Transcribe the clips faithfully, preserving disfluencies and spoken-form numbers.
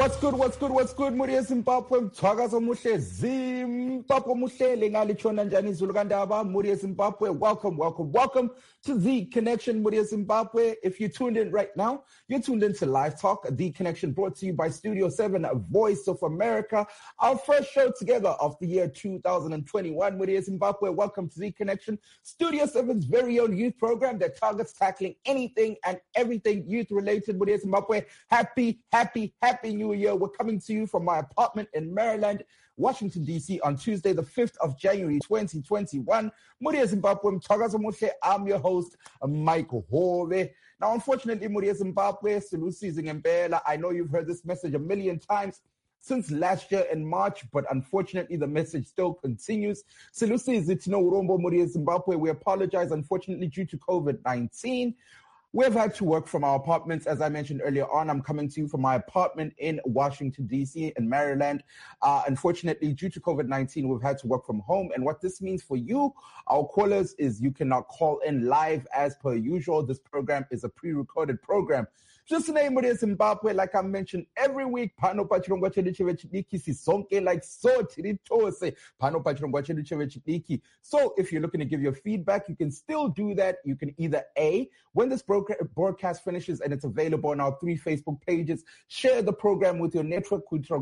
What's good, what's good, what's good, Muria Zimbabwe, Mthwakazo Muhle, Zimbabwe Muhle, Lengali Chona Njani Zulugandaba, Muria Zimbabwe, welcome, welcome, welcome to The Connection, Muria Zimbabwe. If you tuned in right now, you're tuned into Live Talk, The Connection, brought to you by Studio seven, Voice of America, our first show together of the year two thousand twenty-one, Muria Zimbabwe, welcome to The Connection, Studio seven's very own youth program that targets tackling anything and everything youth-related, Muria Zimbabwe. Happy, happy, happy New Year. We're coming to you from my apartment in Maryland, Washington, D C on Tuesday, the fifth of January, twenty twenty-one. Muria Zimbabwe, Mthwakazo Muhle. I'm your host, Michael Hove. Now, unfortunately, Muria Zimbabwe, Silusizi Ngempela. I know you've heard this message a million times since last year in March, but unfortunately, the message still continues. Silusizi Tino Urombo, Muria Zimbabwe. We apologize, unfortunately, due to COVID nineteen. We've had to work from our apartments, as I mentioned earlier on. I'm coming to you from my apartment in Washington, D C, in Maryland. Uh, unfortunately, due to COVID nineteen, we've had to work from home. And what this means for you, our callers, is you cannot call in live as per usual. This program is a pre-recorded program. Just the name of it, Zimbabwe, like I mentioned every week, Pano Pachirongwa Chedu Chevechidiki, Sisonke, like so, Tiritose, Pano Pachirongwa Chedu Chevechidiki. So if you're looking to give your feedback, you can still do that. You can either A, when this broadcast finishes and it's available on our three Facebook pages, share the program with your network,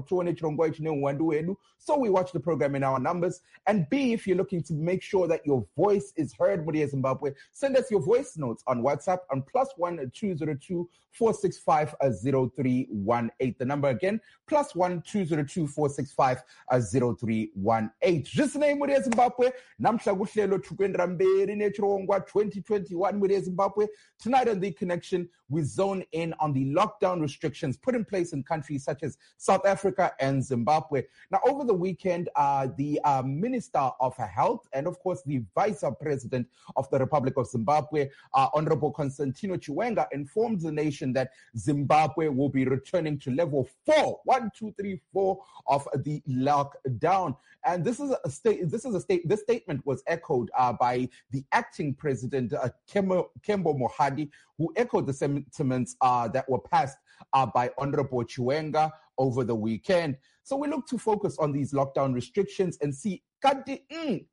so we watch the program in our numbers. And B, if you're looking to make sure that your voice is heard, Muria Zimbabwe, send us your voice notes on WhatsApp on plus one two zero two four six five zero three one eight. The number again, plus one two zero two four six five zero three one eight. Just name Muria Zimbabwe. Namhla kuhlelo thukwendra mberi nechirongwa twenty twenty-one Muria Zimbabwe. Tonight on The Connection, we zone in on the lockdown restrictions put in place in countries such as South Africa and Zimbabwe. Now, over the weekend, uh, the uh, Minister of Health and, of course, the Vice President of the Republic of Zimbabwe, uh, Honorable Constantino Chiwenga, informed the nation that Zimbabwe will be returning to level four, one, two, three, four of the lockdown. And this is a state. This is a state. This statement was echoed uh, by the acting president, uh, Kembo, Kembo Mohadi, who echoed the sentiments uh, that were passed uh, by Honorable Chiwenga over the weekend. So we look to focus on these lockdown restrictions and see, mm,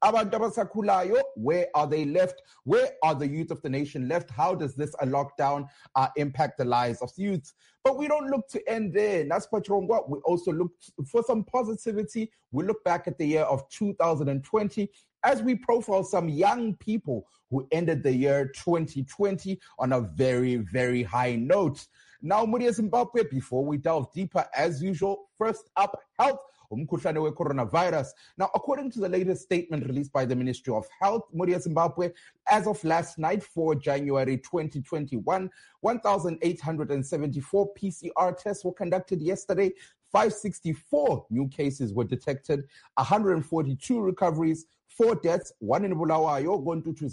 where are they left? Where are the youth of the nation left? How does this uh, lockdown uh, impact the lives of youth? But we don't look to end there. That's Pachirongwa. We also look for some positivity. We look back at the year of two thousand twenty as we profile some young people who ended the year twenty twenty on a very, very high note. Now, Muria Zimbabwe, before we delve deeper, as usual, first up, health. Umkhuhlane we-coronavirus. Now, according to the latest statement released by the Ministry of Health, Muria Zimbabwe, as of last night, four January twenty twenty-one, one thousand eight hundred seventy-four P C R tests were conducted yesterday, five hundred sixty-four new cases were detected, one hundred forty-two recoveries, four deaths, one in Bulawayo,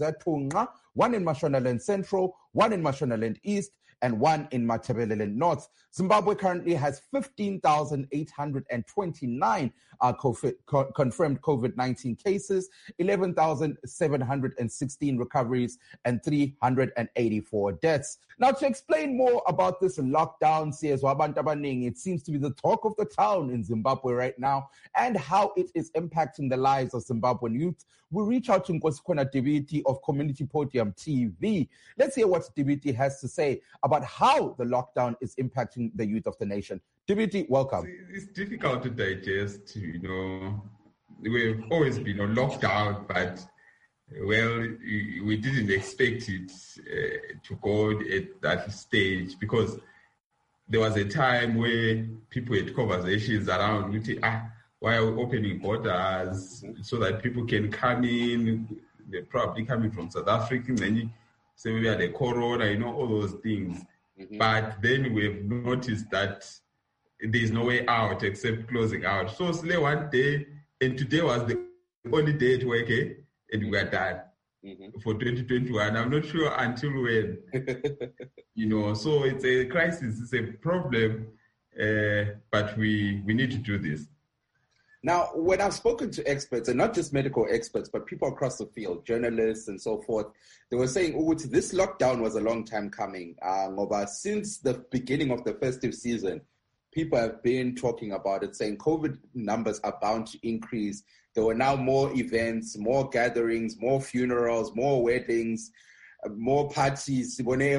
one in Mashonaland Central, one in Mashonaland East, and one in Matabeleland North. Zimbabwe currently has fifteen thousand eight hundred twenty-nine uh, COVID, co- confirmed COVID nineteen cases, eleven thousand seven hundred sixteen recoveries, and three hundred eighty-four deaths. Now, to explain more about this lockdown, it seems to be the talk of the town in Zimbabwe right now, and how it is impacting the lives of Zimbabwean youth, we reach out to Nkosikona Dibiti of Community Podium T V. Let's hear what Dibiti has to say about how the lockdown is impacting the youth of the nation. Dibiti, welcome. It's difficult to digest, you know. We've always been on lockdown, but, well, we didn't expect it uh, to go at that stage, because there was a time where people had conversations around, ah, why are we opening borders so that people can come in? They're probably coming from South Africa, and then you say maybe had a corona, you know, all those things. Mm-hmm. But then we've noticed that there's no way out except closing out. So slay one day, and today was the only day at work, eh? And we are done mm-hmm. for twenty twenty-one. I'm not sure until when, you know. So it's a crisis, it's a problem, uh, but we we need to do this. Now, when I've spoken to experts, and not just medical experts, but people across the field, journalists and so forth, they were saying, oh, this lockdown was a long time coming. Uh, since the beginning of the festive season, people have been talking about it, saying COVID numbers are bound to increase. There were now more events, more gatherings, more funerals, more weddings, more parties.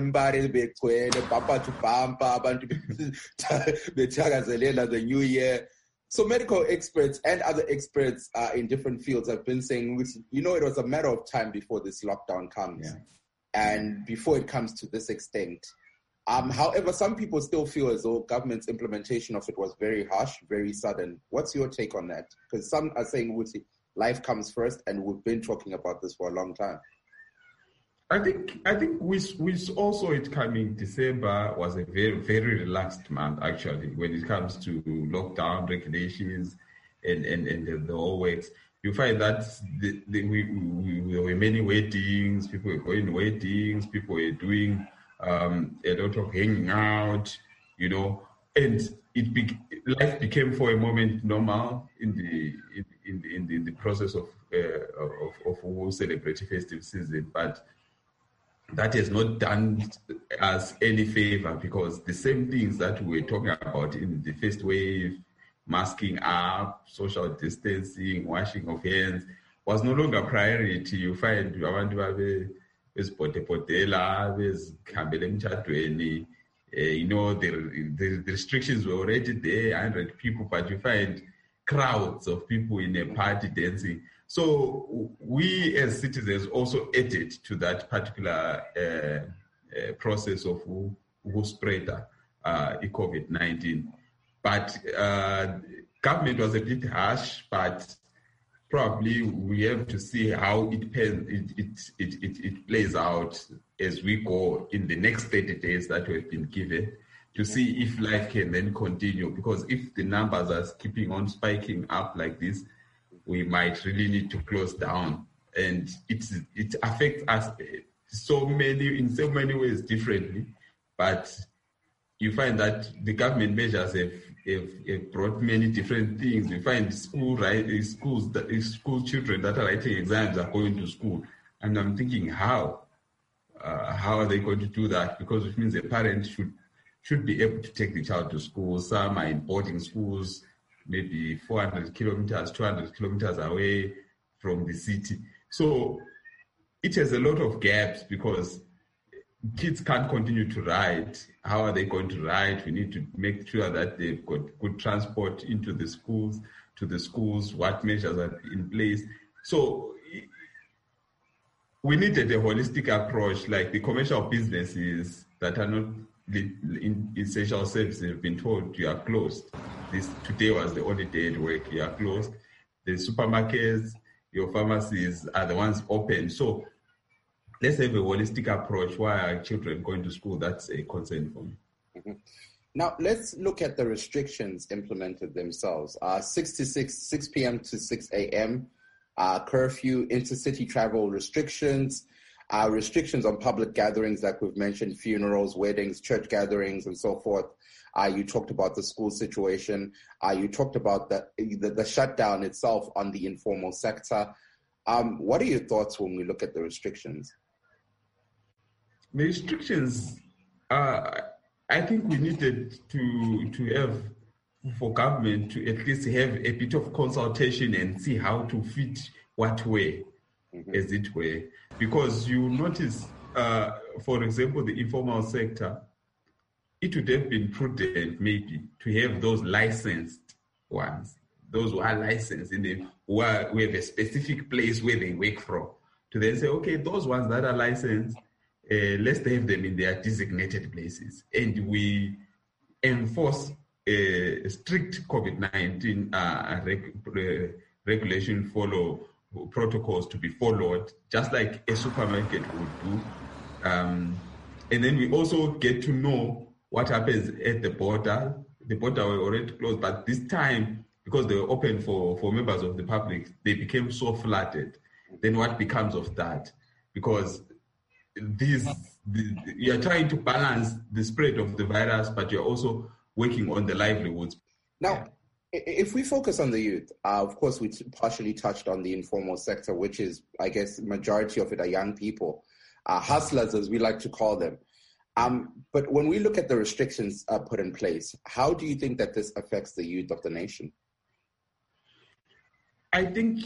The new year. So medical experts and other experts uh, in different fields have been saying, you know, it was a matter of time before this lockdown comes, yeah. and before it comes to this extent. Um, however, some people still feel as though government's implementation of it was very harsh, very sudden. What's your take on that? Because some are saying, life comes first, and we've been talking about this for a long time. I think I think we we also it coming December was a very very relaxed month actually when it comes to lockdown regulations and and, and the, the whole works. You find that the, the, we, we, there were many weddings, people were going to weddings, people were doing um, a lot of hanging out, you know, and it be, life became for a moment normal in the in in the, in the, in the process of uh, of of, of celebrating festive season, but that has not done us any favor because the same things that we were talking about in the first wave, masking up, social distancing, washing of hands, was no longer priority. You find abantu babe bezipotepotela, bezikhambela emtshadweni, you know, the, the, the restrictions were already there, one hundred people, but you find crowds of people in a party dancing. So we as citizens also added to that particular uh, uh, process of who, who spread uh, COVID nineteen. But uh, government was a bit harsh, but probably we have to see how it, it, it, it, it, it plays out as we go in the next thirty days that we have been given to see if life can then continue. Because if the numbers are keeping on spiking up like this, we might really need to close down, and it it affects us so many in so many ways differently. But you find that the government measures have, have, have brought many different things. We find school right schools that school children that are writing exams are going to school, and I'm thinking how uh, how are they going to do that? Because it means a parent should should be able to take the child to school. Some are in boarding schools, maybe four hundred kilometers, two hundred kilometers away from the city. So it has a lot of gaps because kids can't continue to ride. How are they going to ride? We need to make sure that they've got good transport into the schools, to the schools, what measures are in place. So we needed a holistic approach, like the commercial businesses that are not in essential services have been told you are closed. This today was the only day at work, you are closed. The supermarkets, your pharmacies are the ones open. So let's have a holistic approach. Why are children going to school? That's a concern for me. Mm-hmm. Now, let's look at the restrictions implemented themselves. Uh, six to six, six p.m. to six a.m., uh, curfew, intercity travel restrictions, Uh, restrictions on public gatherings, like we've mentioned, funerals, weddings, church gatherings, and so forth. Uh, you talked about the school situation. Uh, you talked about the, the, the shutdown itself on the informal sector. Um, what are your thoughts when we look at the restrictions? The restrictions, uh, I think we needed to, to have, for government to at least have a bit of consultation and see how to fit what way, mm-hmm. as it were. Because you notice, uh, for example, the informal sector, it would have been prudent maybe to have those licensed ones, those who are licensed, in the, who, are, who have a specific place where they work from, to then say, okay, those ones that are licensed, uh, let's have them in their designated places. And we enforce a strict COVID nineteen uh, reg- uh, regulation follow protocols to be followed, just like a supermarket would do. Um, and then we also get to know what happens at the border. The border were already closed, but this time, because they were open for, for members of the public, they became so flooded. Then what becomes of that? Because these, the, you're trying to balance the spread of the virus, but you're also working on the livelihoods. Now, yeah. If we focus on the youth, uh, of course, we t- partially touched on the informal sector, which is, I guess, majority of it are young people, uh, hustlers, as we like to call them. Um, but when we look at the restrictions uh, put in place, how do you think that this affects the youth of the nation? I think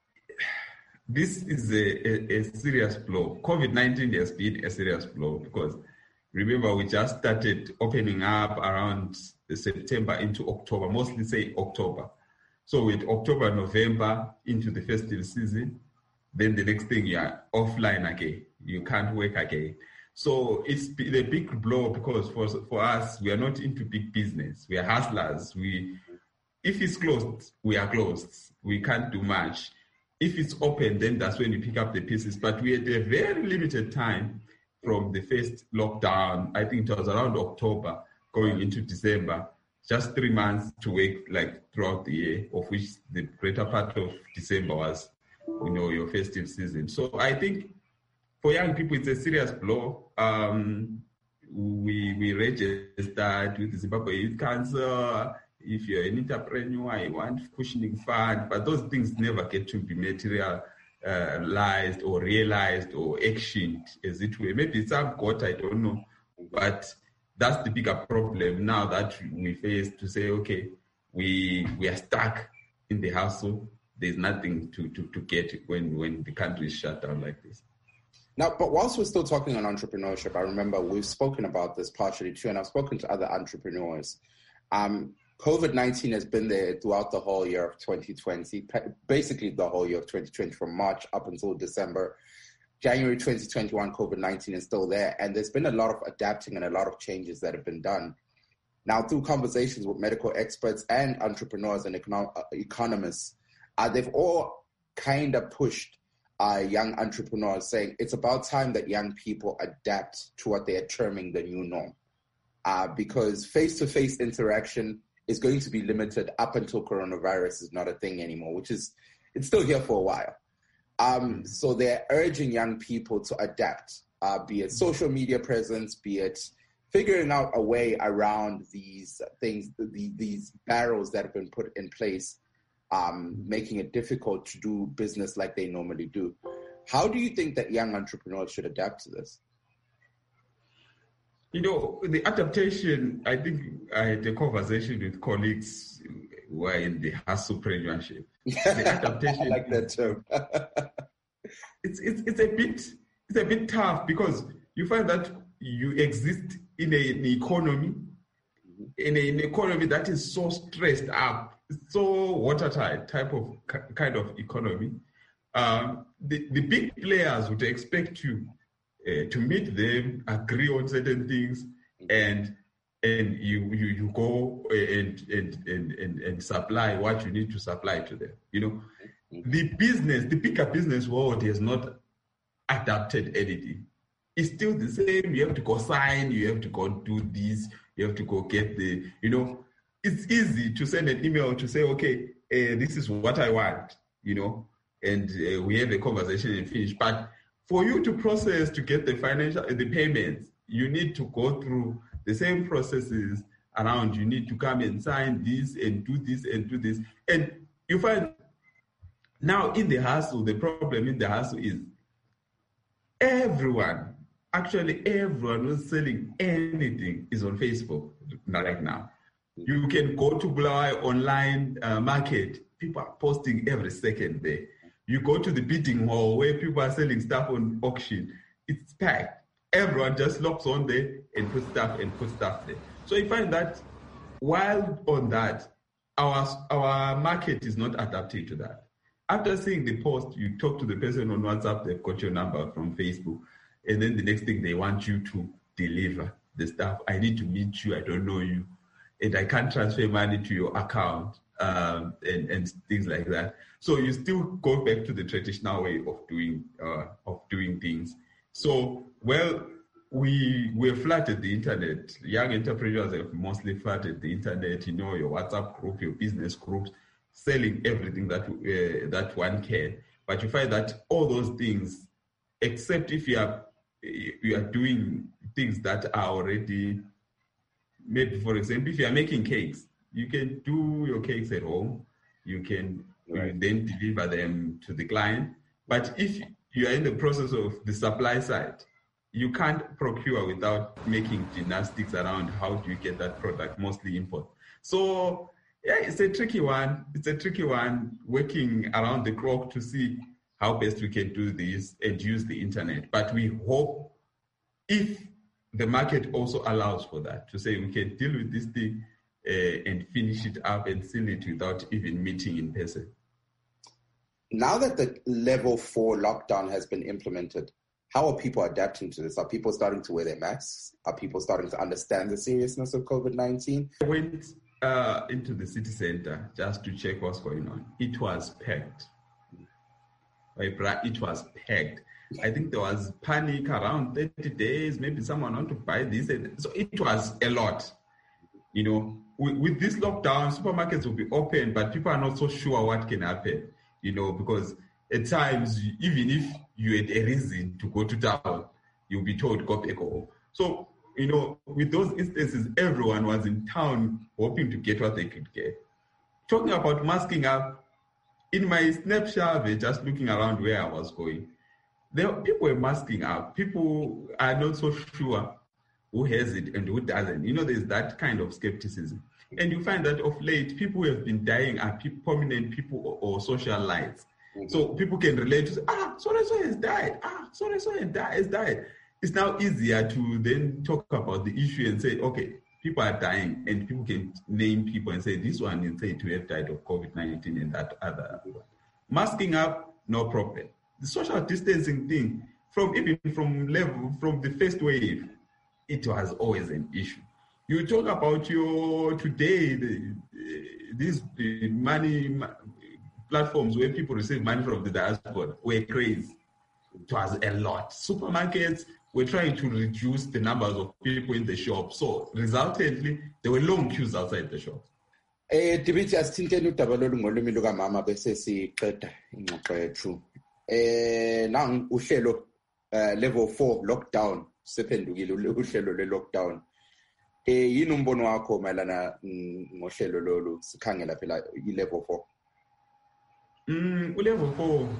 this is a, a, a serious blow. COVID nineteen has been a serious blow because remember, we just started opening up around September into October, mostly say October. So with October, November into the festive season, then the next thing you are offline again. You can't work again. So it's a big blow because for, for us, we are not into big business. We are hustlers. We, if it's closed, we are closed. We can't do much. If it's open, then that's when you pick up the pieces. But we had a very limited time from the first lockdown. I think it was around October going into December, just three months to work like throughout the year, of which the greater part of December was, you know, your festive season. So I think for young people, it's a serious blow. Um, we we registered with the Zimbabwe Youth Council. If you're an entrepreneur, you want cushioning fund, but those things never get to be materialized or realized or actioned, as it were. Maybe some got, I don't know, but that's the bigger problem now that we face to say, okay, we we are stuck in the hustle. There's nothing to, to, to get when, when the country is shut down like this. Now, but whilst we're still talking on entrepreneurship, I remember we've spoken about this partially too, and I've spoken to other entrepreneurs. Um, COVID nineteen has been there throughout the whole year of twenty twenty, basically the whole year of twenty twenty, from March up until December. January twenty twenty-one, COVID nineteen is still there, and there's been a lot of adapting and a lot of changes that have been done. Now, through conversations with medical experts and entrepreneurs and econo- economists, uh, they've all kind of pushed uh, young entrepreneurs, saying it's about time that young people adapt to what they are terming the new norm, uh, because face-to-face interaction is going to be limited up until coronavirus is not a thing anymore, which is, it's still here for a while. Um, so they're urging young people to adapt, uh, be it social media presence, be it figuring out a way around these things, the, these barrels that have been put in place, um, making it difficult to do business like they normally do. How do you think that young entrepreneurs should adapt to this? You know, the adaptation, I think I had a conversation with colleagues who are in the hustlepreneurship. The adaptation, I like that term. it's, it's, it's, a bit, it's a bit tough because you find that you exist in a, an economy, in a, an economy that is so stressed up, so watertight type of kind of economy. Um, the, the big players would expect you Uh, to meet them, agree on certain things, and and you you, you go and, and and and and supply what you need to supply to them. You know, the business, the bigger business world has not adapted anything. It's still the same. You have to go sign. You have to go do this. You have to go get the. You know, it's easy to send an email to say, okay, uh, this is what I want. You know, and uh, we have a conversation and finish, but for you to process, to get the financial, the payments, you need to go through the same processes around. You need to come and sign this and do this and do this. And you find now in the hustle, the problem in the hustle is everyone, actually everyone who's selling anything is on Facebook right now. You can go to Bulawayo online uh, market. People are posting every second there. You go to the bidding hall where people are selling stuff on auction. It's packed. Everyone just logs on there and puts stuff and puts stuff there. So you find that while on that, our our market is not adapting to that. After seeing the post, you talk to the person on WhatsApp, they've got your number from Facebook, and then the next thing they want you to deliver the stuff. I need to meet you, I don't know you, and I can't transfer money to your account. Um, and, and things like that. So you still go back to the traditional way of doing uh, of doing things. So, well, we we have flooded the internet. Young entrepreneurs have mostly flooded the internet. You know, your WhatsApp group, your business groups, selling everything that uh, that one can. But you find that all those things, except if you are you are doing things that are already made. For example, if you are making cakes, you can do your cakes at home. You can right. you then deliver them to the client. But if you are in the process of the supply side, you can't procure without making gymnastics around how do you get that product, mostly import. So yeah, it's a tricky one. It's a tricky one, working around the clock to see how best we can do this and use the internet. But we hope, if the market also allows for that, to say we can deal with this thing uh, and finish it up and seal it without even meeting in person. Now that the level four lockdown has been implemented, how are people adapting to this? Are people starting to wear their masks? Are people starting to understand the seriousness of COVID nineteen? I went uh, into the city center just to check what's going on. It was packed. It was packed. I think there was panic around thirty days. Maybe someone want to buy this. So it was a lot. You know, with, with this lockdown, supermarkets will be open, but people are not so sure what can happen. You know, because at times, even if you had a reason to go to town, you'll be told, go back home. So, you know, with those instances, everyone was in town hoping to get what they could get. Talking about masking up, in my snapshot, just looking around where I was going, there people were masking up. People are not so sure who has it and who doesn't. You know, there's that kind of skepticism. And you find that of late, people who have been dying are people, prominent people or, or socialites. Mm-hmm. So people can relate to say, ah, so-and-so has died. Ah, so-and-so has died. It's now easier to then talk about the issue and say, okay, people are dying, and people can name people and say, this one is said to have died of COVID nineteen and that other one. Masking up, no problem. The social distancing thing, from even from level, from the first wave, it was always an issue. You talk about your today, the, these the money platforms where people receive money from the diaspora were crazy. It was a lot. Supermarkets were trying to reduce the numbers of people in the shop. So resultantly, there were long queues outside the shop. Eh, Dibiti, asithinteni udaba lolu ngolimi lukamama bese siqeda ingxoxo yethu. Eh, nang uhlelo level four lockdown sephendukile uhlelo le lockdown. Eh, yini umbono wakho mayelana ngohlelo lolu sikhangela phela i-level four? Mm, u-level four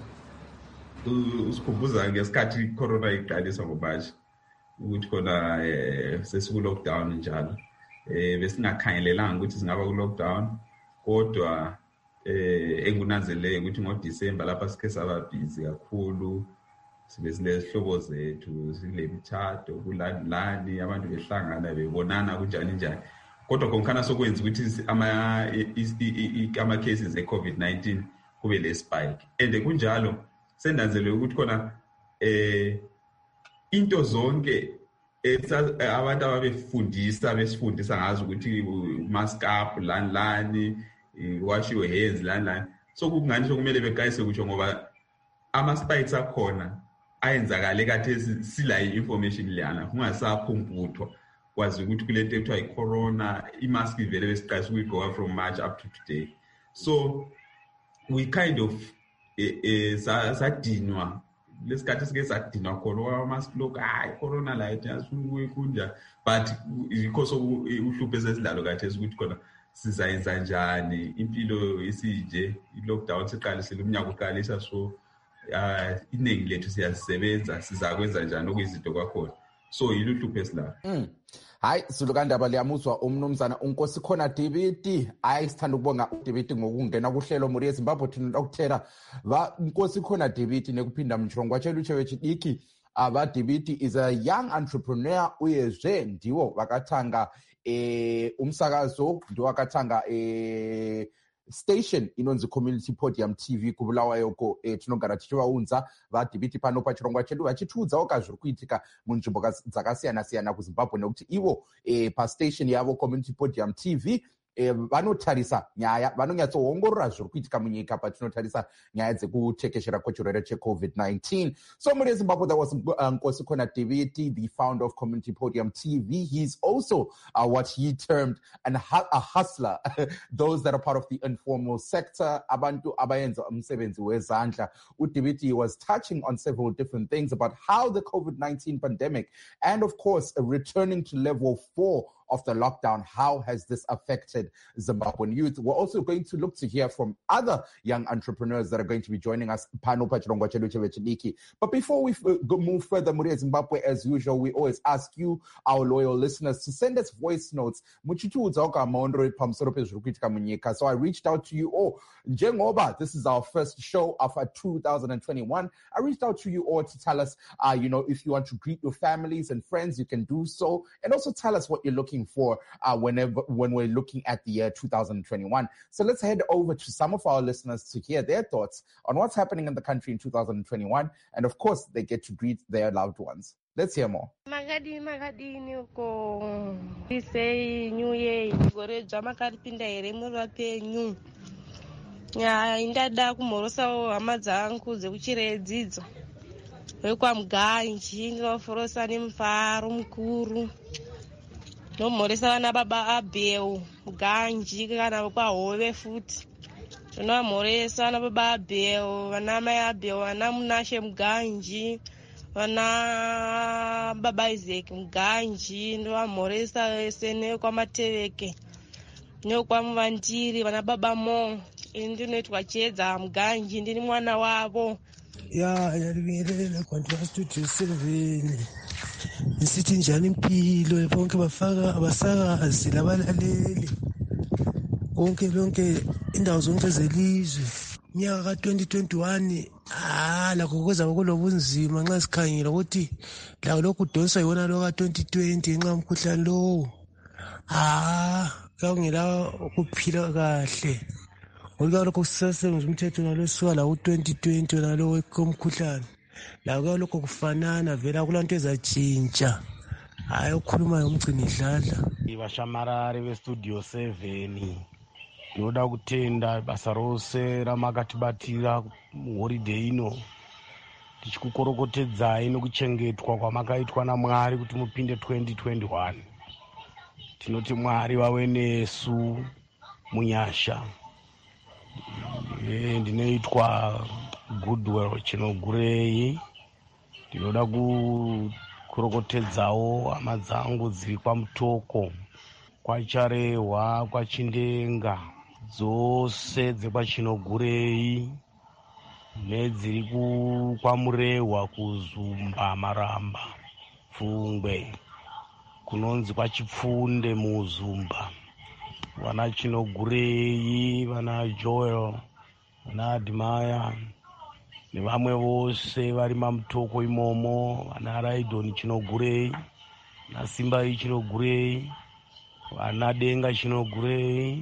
usikhumbuza ngesikhathi i-corona iqalisa ngoMashi ukuthi khona eh, sesiku-lockdown njalo. Eh, besingakhangelelanga ukuthi singaba ku-lockdown, kodwa eh, engunanzeleke ukuthi ngoDisemba lapha sikhe saba busy kakhulu. Sibe sinezihlobo zethu, sile mthatho, kulandilani, abantu behlangana bebonana kunjani njani. Kodwa konkhana sokwenza ukuthi ama ama cases e-COVID nineteen kube le spike. And kunjalo sendanzelwe ukuthi khona eh into zonke abantu ababefundisa besifundisa ngazo ukuthi mask up lani lani, wash your hands lani lani. So kungani sokumele beqayise ukuthi ngoba ama spikes akhona ayenzakale kathi sila information lana kungasapho umbuthwa kwazi ukuthi kulento ekuthiwa i-corona i-mask ivele besiqasa ukuyigqoka from March up to today. So we kind of sadinwa lesikhathi sike sadinwa khona ama-mask lokhu hayi corona la kunja, but because uhlupho esesilalo kathi ukuthi khona sizayenza njani impilo isije i-lockdown siqalisile umnyaka uqalisa. So Uh, iningi lethu siyasebenza sizakwenza njani okuyizinto kwakhona, so yiluhlupho esilapha. Mm. Hayi silukandaba liyamuzwa umnumzana uNkosikhona Dibiti. Hayi sithanda ukubonga uDibiti ngokungena kuhlelo muri eZimbabwe thina ukuthera va Nkosikhona Dibiti nekuphinda mchongo wachelu chewe chidiki. Ava Dibiti is a young entrepreneur uyezwe ndiwo vakathanga eh umsakazo ndiwo vakathanga eh station inonzi Community Podium T V kubulawayo ko eh, tinogara tichivaunza vaDibiti pano pachirongwa chedu vachitiudzawo kazviri kuitika munzvimbo dzakasiyana siyana kuZimbabwe nekuti ivo eh, pastation yavo Community Podium T V eh, vanotarisa nyaya vanonyatsoongorora zviri kuitika munyika patinotarisa nyaya dzekutekeshera kwechirwere cheCovid nineteen. So muri Zimbabwe, that was Nkosikhona Dibiti, the founder of Community Podium T V. He's also uh, what he termed an, a hustler, those that are part of the informal sector. Abantu abayenza umsebenzi wezandla. uDibiti was touching on several different things about how the COVID nineteen pandemic and, of course, returning to level four of the lockdown. How has this affected Zimbabwean youth? We're also going to look to hear from other young entrepreneurs that are going to be joining us. But before we move further, Muria Zimbabwe, as usual, we always ask you, our loyal listeners, to send us voice notes. So I reached out to you all. Njengoba, this is our first show of two thousand twenty-one. I reached out to you all to tell us, uh, you know, if you want to greet your families and friends, you can do so. And also tell us what you're looking for uh, whenever when we're looking at the year two thousand twenty-one. So let's head over to some of our listeners to hear their thoughts on what's happening in the country in two thousand twenty-one. And of course, they get to greet their loved ones. Let's hear more. Magadi magadi ko say new year gore jama karipinda ere murapenyu ya indada kumorosa hama dzangu dzekuchire dzidzo wekwa Muganji ndinoforosa nemufaro mukuru nomoresa vana baba Abel Muganji kana kwa Hove futi ndinomoresa vana baba Abel vana mai Abel vana Munashe Muganji vana baba Isaac Muganji ndovamhoresa vese nekwa Mateveke nekwa Muvandiri vana baba Mo ndinoitwa Chiedza Muganji ndini mwana wavo. Ya yalibingelela kwanti studio seven nisithi njani impilo bonke bafaka abasakazi labalaleli bonke lonke indawo zonke zelizwe minyaka ka twenty twenty-one ah lakho kuza kulobunzima nxa sikhangela ukuthi la lokhu donswa yona lo ka twenty twenty nxa umkhuhlane lo ah kungela ukuphila kahle ngoba lokho sisasebenza umthetho nalosuka la u-twenty twenty nalo wekomkhuhlane la lokho kufanana vela kulanto ezatshintsha hayi ukukhuluma ngomgcini idladla ibashamarari bestudio seven ndoda kutenda basa rose ramakatibatira holiday ino tichikukorokotedzai nekuchengetwa kwamakaitwa naMwari kuti mupinde twenty twenty-one. Tinoti Mwari wawe nesu munyasha. E, ndinoitwa Goodwill Chinogurei. Ndinoda kukorokotedzawo hama dzangu dziri kwaMutoko, kwaCharehwa, kwaChindenga, dzose dzekwaChinogurei nedziri kwaMurehwa, kuZumba, Maramba, Pfungwe, kunonzi kwaChipfunde muZumba, vana Chinogurei, vana Joel, vana Admaya nevamwe vose vari maMutoko imomo, vana Raidon Chinogurei, vana Simbai Chinogurei, vana Denga Chinogurei,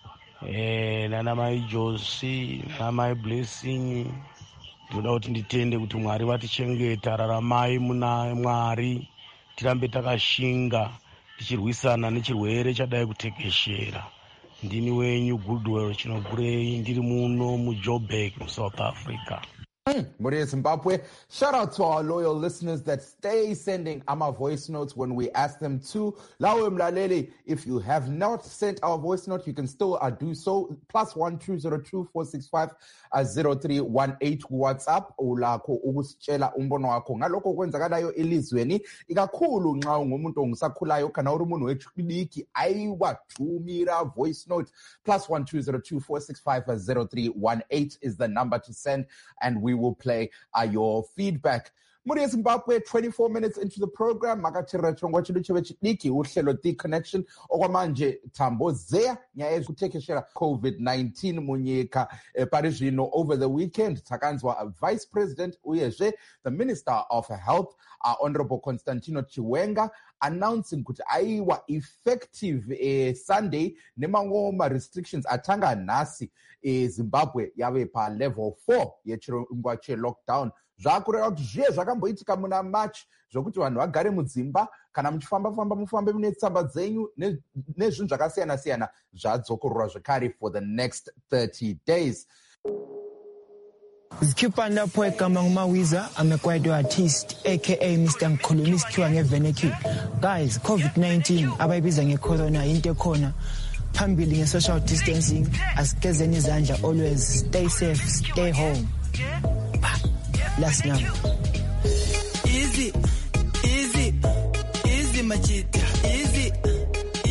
eh, nana mai Josi, nana mai Blessing. Ndinoda kuti nditende kuti Mwari vatichengeta, raramai muna Mwari, tirambe takashinga tichirwisana nechirwere chadai kutekeshera. Ndini wenyu Goodwill Chinogurei, ndiri muno muJoburg muSouth Africa. Mm, Muria Zimbabwe. Shout out to our loyal listeners that stay sending our voice notes when we ask them to. Lawe Mlalele, if you have not sent our voice note, you can still uh, do so. Plus one two zero two four six five zero three one eight WhatsApp. Ulako ukusitshela umbono wakho ngalokho kwenzakalayo elizweni. Ikakhulu nxa ungumuntu ongisakhulayo kana uri umuntu wechibiki ayiwathumira voice note. Plus one two zero two four six five zero three one eight is the number to send, and we will play uh, your feedback. Muria Zimbabwe, twenty-four minutes into the program. Makatira chongwa chidu chive chidiki uhlelo The Connection okwamanje tambo zea nyaya ezikutekeshera COVID nineteen munyika eh, parizvino. Over the weekend takanzwa Vice President uyezve the Minister of Health uh, Honorable Constantino Chiwenga announcing kuti aiwa effective eh, Sunday nemangoma restrictions atanga nhasi eh, Zimbabwe yave pa level four yechirongwa che lockdown. Zvakureva kuti zviye zvakamboitika muna March zvokuti vanhu vagare mudzimba, kana muchifamba famba mufambe mune tsamba dzenyu nezvinhu zvakasiyana siyana zvadzokorora zvekare for the next thirty days. Zikhipanda pho egama nguMawiza, I'm a kwaito artist aka Mister Mkhulumi sikhiwa ngevenecue. Guys, COVID nineteen abayibiza ngecorona into ekhona. Phambili nge-social distancing, asigezeni izandla, always stay safe, stay home. Last number. Easy, easy, easy machita, easy,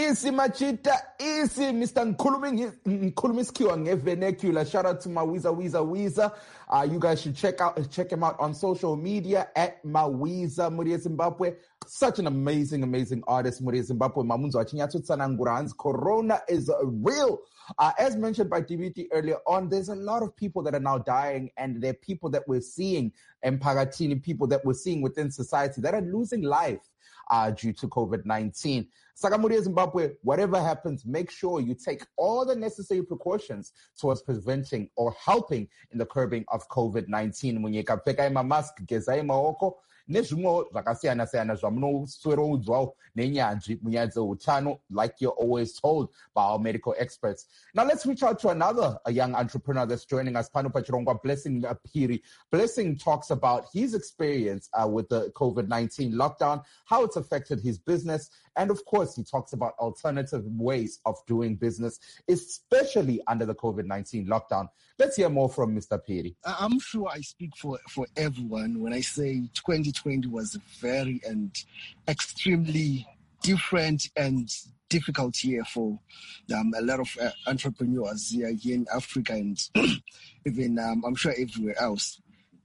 Easy Machita, easy, Mister Nkulumiskiwa Ngevenecula. Shout out to Mawiza Wiza Wiza. Uh, you guys should check out check him out on social media at Mawiza Muria Zimbabwe. Such an amazing, amazing artist, Muria Zimbabwe. Mamunzo Achinyatsu Tsanangurans. Corona is real. Uh, as mentioned by D B T earlier on, there's a lot of people that are now dying, and they're people that we're seeing, Mpagatini, people that we're seeing within society that are losing life uh, due to COVID nineteen. Sakamuria Zimbabwe, whatever happens, make sure you take all the necessary precautions towards preventing or helping in the curbing of COVID nineteen. Munyeka pfekai mask, gezai maoko, nezvimwe zvakasiyana siyana zvamunoswero nenyanzvi munyaya dzeutano, like you're always told by our medical experts. Now let's reach out to another a young entrepreneur that's joining us, Pano Pachirongwa, Blessing Phiri. Blessing talks about his experience uh, with the COVID nineteen lockdown, how it's affected his business, and of course he talks about alternative ways of doing business, especially under the COVID nineteen lockdown. Let's hear more from Mister Phiri. I'm sure I speak for, for everyone when I say twenty twenty was a very and extremely different and difficult year for um, a lot of uh, entrepreneurs here, here in Africa and even, um, I'm sure, everywhere else.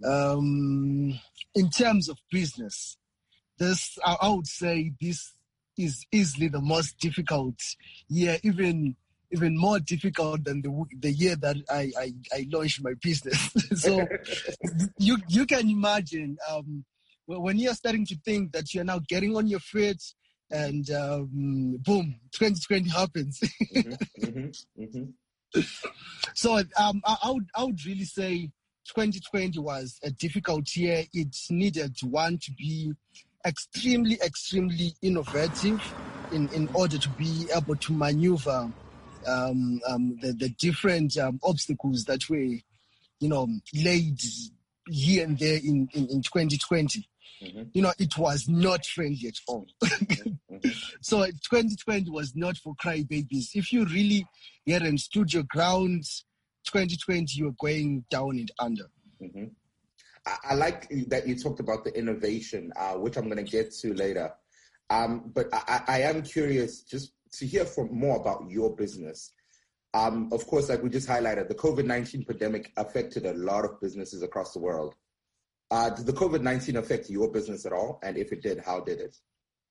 Um, in terms of business, this I, I would say this is easily the most difficult year, even even more difficult than the the year that I, I, I launched my business. So you you can imagine um, when you're starting to think that you're now getting on your feet and um, boom, twenty twenty happens. mm-hmm, mm-hmm, mm-hmm. So um, I, I would I would really say twenty twenty was a difficult year. It needed one to be extremely, extremely innovative in, in order to be able to maneuver um, um, the, the different um, obstacles that were, you know, laid here and there in, in, in twenty twenty. Mm-hmm. You know, it was not friendly at all. mm-hmm. So twenty twenty was not for crybabies. If you really hadn't stood your ground, twenty twenty, you were going down and under. Mm-hmm. I, I like that you talked about the innovation, uh, which I'm going to get to later. Um, but I, I am curious just to hear from more about your business. Um, of course, like we just highlighted, the COVID nineteen pandemic affected a lot of businesses across the world. Uh, did the COVID nineteen affect your business at all? And if it did, how did it?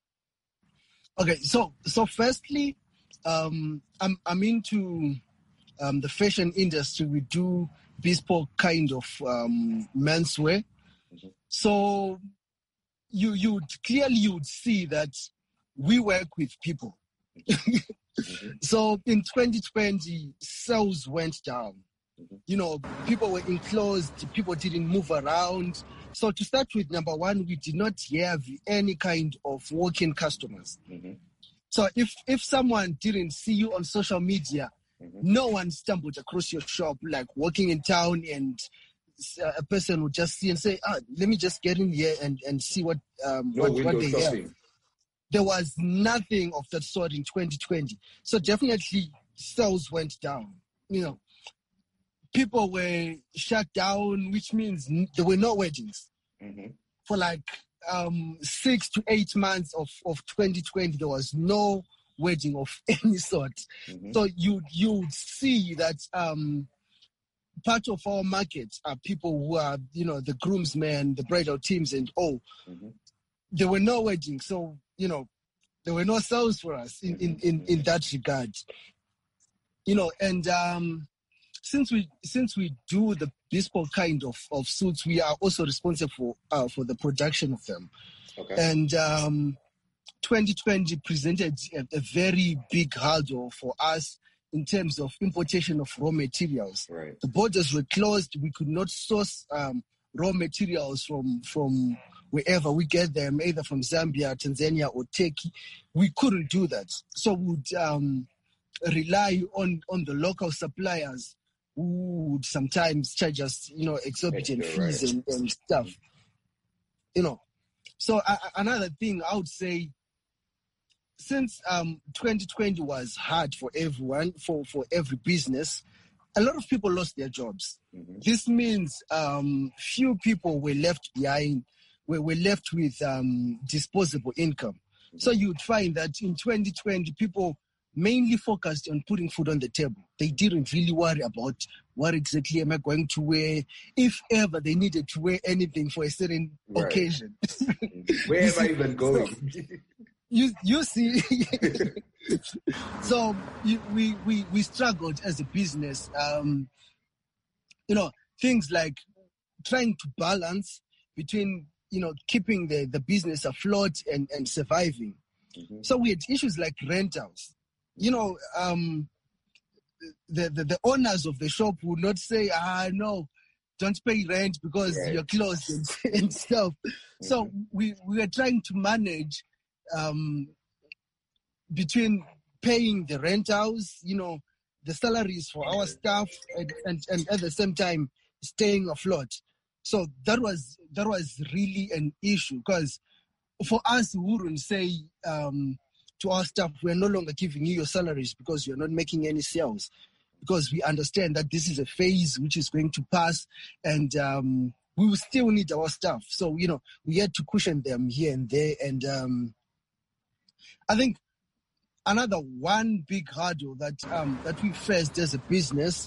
Okay, so so firstly, um, I'm I'm into um, the fashion industry. We do bespoke kind of um, menswear. Mm-hmm. So you you clearly you would see that we work with people. mm-hmm. So in twenty twenty, sales went down. Mm-hmm. You know, people were enclosed, people didn't move around. So to start with, number one, we did not have any kind of walk-in customers. Mm-hmm. So if, if someone didn't see you on social media, mm-hmm. no one stumbled across your shop, like walking in town, and uh, a person would just see and say, ah, let me just get in here and, and see what, um, no what, what they shopping. have. There was nothing of that sort in twenty twenty. So definitely sales went down. You know, people were shut down, which means there were no weddings. Mm-hmm. For like um, six to eight months of, of twenty twenty, there was no wedding of any sort. Mm-hmm. So you you would see that um, part of our market are people who are, you know, the groomsmen, the bridal teams, and all. Mm-hmm. There were no weddings, so you know there were no sales for us in in, in, in that regard. You know, and um, since we since we do the bespoke kind of, of suits, we are also responsible for uh, for the production of them. Okay. And um, twenty twenty presented a, a very big hurdle for us in terms of importation of raw materials. Right. The borders were closed. We could not source um, raw materials from from wherever we get them, either from Zambia, Tanzania, or Turkey. We couldn't do that. So we would um, rely on, on the local suppliers who would sometimes charge us, you know, exorbitant fees right. and, and stuff. You know, so uh, another thing I would say, since um, twenty twenty was hard for everyone, for, for every business, a lot of people lost their jobs. Mm-hmm. This means um, few people were left behind, were, were left with um, disposable income. So you'd find that in twenty twenty, people mainly focused on putting food on the table. They didn't really worry about what exactly am I going to wear, if ever they needed to wear anything for a certain right. occasion. Where am I even going? So, you you see, so you, we, we, we struggled as a business. Um, you know, things like trying to balance between, you know, keeping the, the business afloat and, and surviving. Mm-hmm. So we had issues like rentals. You know, um, the, the, the owners of the shop would not say, ah, no, don't pay rent because right. you're closed and, and stuff. Mm-hmm. So we, we were trying to manage um, between paying the rentals, you know, the salaries for our staff, and, and, and at the same time staying afloat. So that was that was really an issue, because for us, we wouldn't say um, to our staff, we're no longer giving you your salaries because you're not making any sales, because we understand that this is a phase which is going to pass, and um, we will still need our staff. So, you know, we had to cushion them here and there. And um, I think another one big hurdle that um, that we faced as a business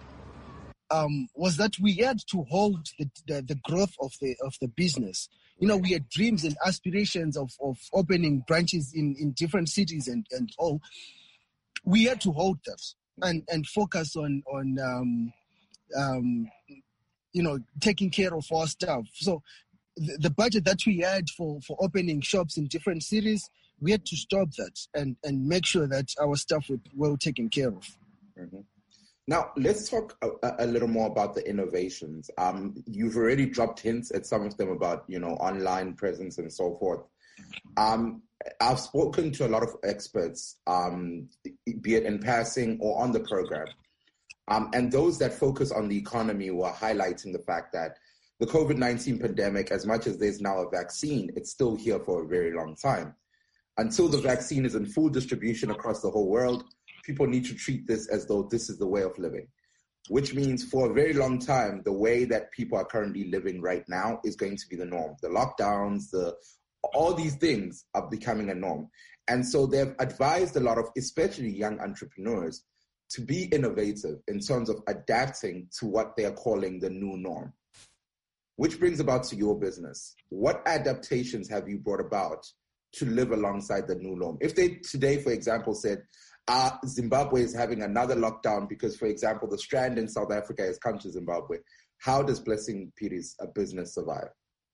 um, was that we had to hold the, the, the growth of the of the business. You know, we had dreams and aspirations of, of opening branches in, in different cities and, and all. We had to hold that and, and focus on, on um, um, you know, taking care of our staff. So the, the budget that we had for, for opening shops in different cities, we had to stop that and, and make sure that our staff were well taken care of. Mm-hmm. Now, let's talk a, a little more about the innovations. Um, you've already dropped hints at some of them about, you know, online presence and so forth. Um, I've spoken to a lot of experts, um, be it in passing or on the program. Um, and those that focus on the economy were highlighting the fact that the COVID nineteen pandemic, as much as there's now a vaccine, it's still here for a very long time. Until the vaccine is in full distribution across the whole world, people need to treat this as though this is the way of living, which means for a very long time, the way that people are currently living right now is going to be the norm. The lockdowns, the all these things are becoming a norm. And so they've advised a lot of, especially young entrepreneurs, to be innovative in terms of adapting to what they're calling the new norm. Which brings about to your business. What adaptations have you brought about to live alongside the new norm? If they today, for example, said, uh, Zimbabwe is having another lockdown because, for example, the Strand in South Africa has come to Zimbabwe, how does Blessing Phiri's a business survive?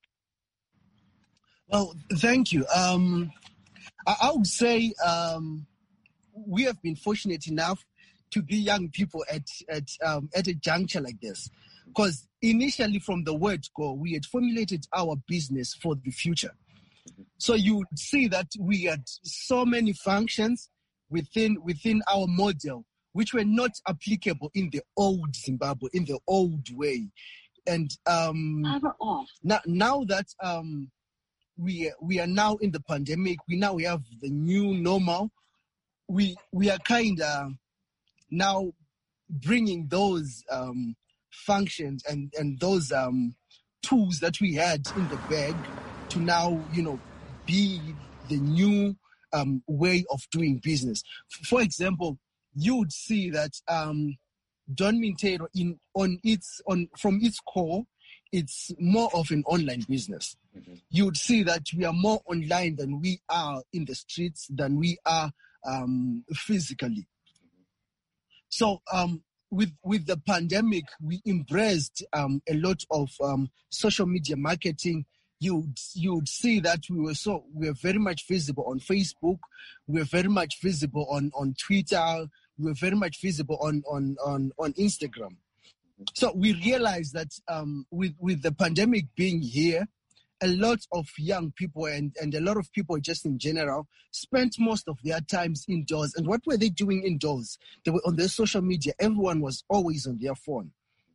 Well, thank you. Um, I, I would say um, we have been fortunate enough to be young people at at um, at a juncture like this, because initially from the word go, we had formulated our business for the future. So you would see that we had so many functions within within our model which were not applicable in the old Zimbabwe, in the old way. And um, now, now that um, we we are now in the pandemic, we now have the new normal. We we are kind of now bringing those um, functions and and those um, tools that we had in the bag to now, you know, be the new um, way of doing business. For example, you would see that um, Don Mintero in on its on from its core, it's more of an online business. Mm-hmm. You would see that we are more online than we are in the streets, than we are um, physically. Mm-hmm. So um, with with the pandemic, we embraced um, a lot of um, social media marketing. You you would see that we were so we were very much visible on Facebook, we were very much visible on, on Twitter, we were very much visible on on, on, on Instagram. So we realized that um, with with the pandemic being here, a lot of young people and, and a lot of people just in general spent most of their times indoors. And what were they doing indoors? They were on their social media. Everyone was always on their phone.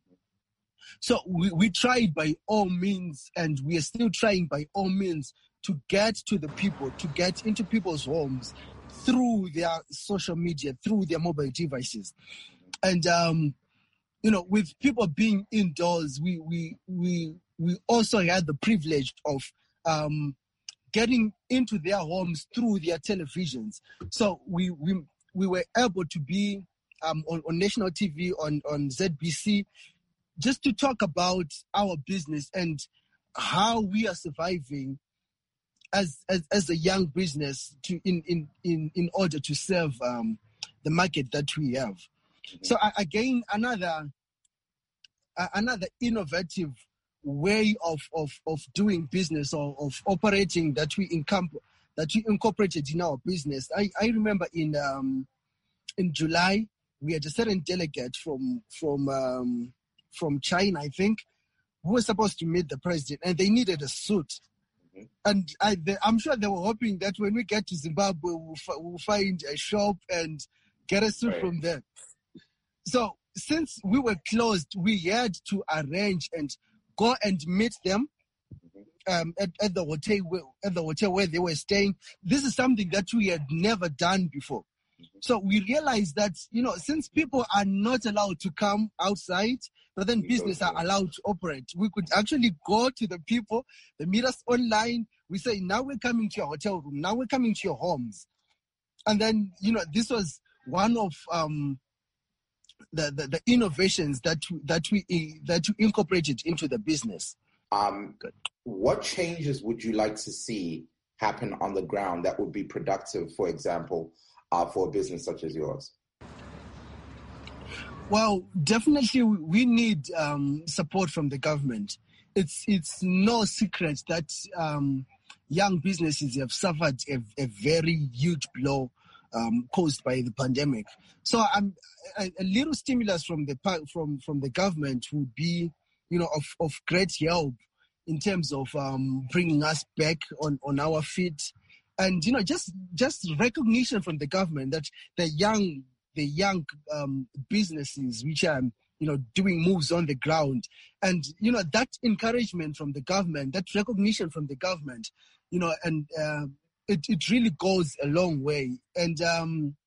So we, we tried by all means, and we are still trying by all means to get to the people, to get into people's homes through their social media, through their mobile devices. And, um, you know, with people being indoors, we we we we also had the privilege of um, getting into their homes through their televisions. So we we we were able to be um, on, on national T V, on, on Z B C, just to talk about our business and how we are surviving as as, as a young business to in in in, in order to serve um, the market that we have. Mm-hmm. So uh, again, another uh, another innovative way of, of, of doing business or of operating that we incom- that we incorporated in our business. I, I remember in um, in July we had a certain delegate from from um, from China, I think, who was supposed to meet the president, and they needed a suit. Mm-hmm. And I, they, I'm sure they were hoping that when we get to Zimbabwe, we'll, f- we'll find a shop and get a suit right. from there. So since we were closed, we had to arrange and go and meet them um, at, at the hotel where, at the hotel where they were staying. This is something that we had never done before. So we realized that, you know, since people are not allowed to come outside, but then business are allowed to operate, we could actually go to the people, they meet us online. We say, now we're coming to your hotel room. Now we're coming to your homes. And then, you know, this was one of um, the, the, the innovations that, that, we, that we incorporated into the business. Um, what changes would you like to see happen on the ground that would be productive, for example, uh, for a business such as yours? Well, definitely we need um, support from the government. It's it's no secret that um, young businesses have suffered a, a very huge blow um, caused by the pandemic. So um, a, a little stimulus from the from from the government would be, you know, of, of great help in terms of um, bringing us back on, on our feet, and you know, just just recognition from the government that the young the young um, businesses which are, you know, doing moves on the ground, and you know, that encouragement from the government, that recognition from the government, you know, and uh, it it really goes a long way. And um,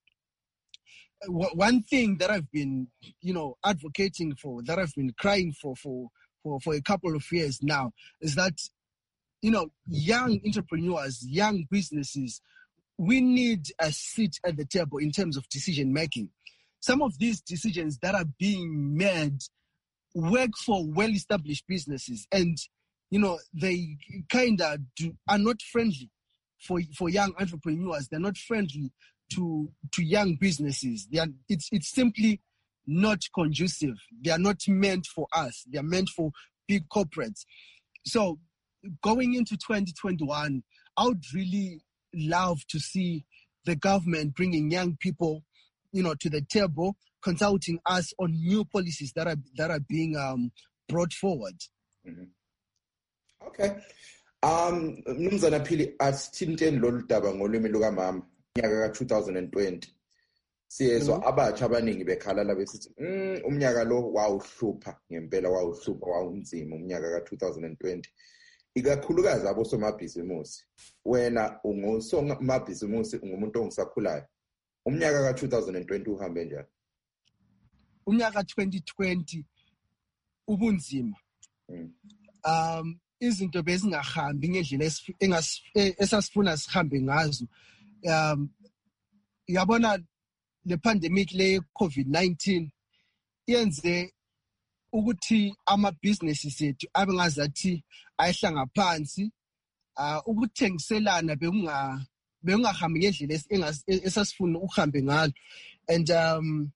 w- one thing that I've been, you know, advocating for, that I've been crying for for for for a couple of years now, is that, you know, young entrepreneurs, young businesses, we need a seat at the table in terms of decision making. Some of these decisions that are being made work for well-established businesses, and you know, they kind of are not friendly for for young entrepreneurs. They're not friendly to to young businesses. They are, it's it's simply not conducive. They are not meant for us. They are meant for big corporates. So going into twenty twenty-one, I would really love to see the government bringing young people, you know, to the table, consulting us on new policies that are that are being um, brought forward. Mm-hmm. Okay. Um, Mnumzana Phili, asithinteni lolu daba ngolimi lukamama nyaka ka twenty twenty. Siyezwa abatsha abaningi bekhala besithi mm umnyaka lo wawuhlupha ngempela wawuhlupha wawunzima umnyaka ka twenty twenty. Ikakhulukazi abosomabhizimusi, wena ungusomabhizimusi, ungumuntu ongisakhulayo, umnyaka ka twenty twenty uhambe njani? Umnyaka twenty twenty ubunzima. Mm. Um izinto bezingahambi ngendlela esasifuna sihambe ngazo. Um yabona le pandemic le COVID nineteen yenze ukuthi ama-businesses ethu abe ngazathi ayihlanga phansi, uh, ukuthengiselana bekunga bekungahambi ngendlela esasifuna ukuhambe ngalo. And um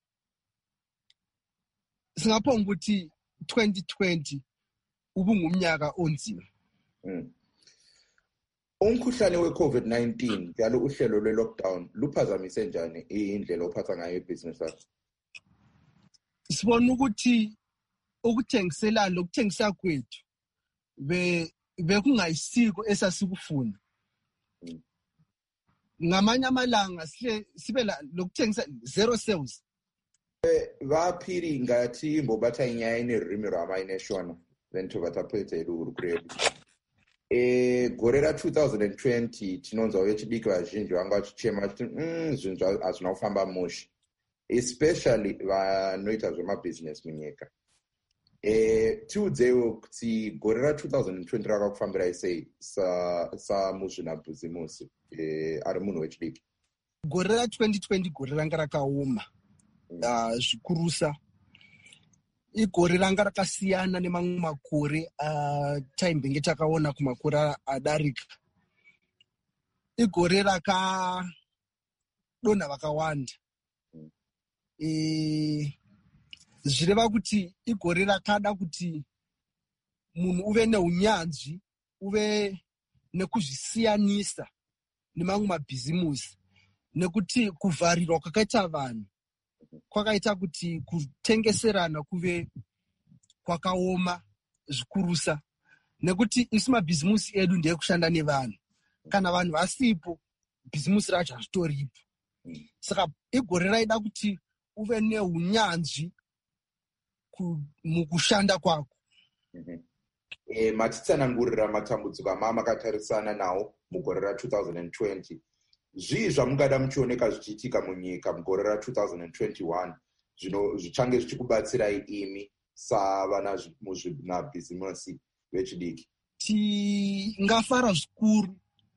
singaphonga ukuthi twenty twenty ubungumnyaka onzima. Mm. Umkhuhlane we-COVID nineteen njalo uhlelo lwe-lockdown luphazamise njani indlela ophatha ngayo ibhizinisi lakho? Sibona ukuthi ukuthengiselana lokuthengisa kwethu be bekungayisiko esasikufuna. Mm. Ngamanye amalanga sihle sibe la lokuthengisa zero sales. Eh baphiri ngathi imbobatha inyayini rimiro amayineshona lento bataphethe urukredi. Eh gorera twenty twenty tinonzwa wechibiki vazhinji vanga vachichema kuti mm zvinhu hazvina kufamba mushe, especially vanoita zvemabusiness munyika. Eh tiudzewo kuti gore ra two thousand twenty rakakufambira sei sa sa muzvinabhizimusi eh ari munhu wechidiki. Gore ra twenty twenty gore ranga rakaoma uh, zvikurusa. Igore ranga rakasiyana nemamwe makore uh, time benge takaona kumakore adarika. Igore raka dona vakawanda. E zvireva kuti igore rakada kuti munhu uve neunyanzvi, uve nekuzvisiyanisa nemamwe mabhizimusi, nekuti kuvharirwa kwakaita vanhu kwakaita kuti kutengeserana kuve kwakaoma zvikurusa, nekuti isu mabhizimusi edu ndeye kushanda nevanhu. Kana vanhu vasipo, bhizimusi racho hazvitoripo. Saka igore raida kuti uve neunyanzvi mukushanda kwako. Mm-hmm. Eh, matitsanangurira matambudziko amakatarisana nawo mugore ra two thousand twenty. Zvii zvamungada muchioneka zvichiitika munyika mugore ra two thousand twenty-one zvino zvichange zvichikubatsirai imi savana muzvinabhizimusi vechidiki? Tingafara zvikuru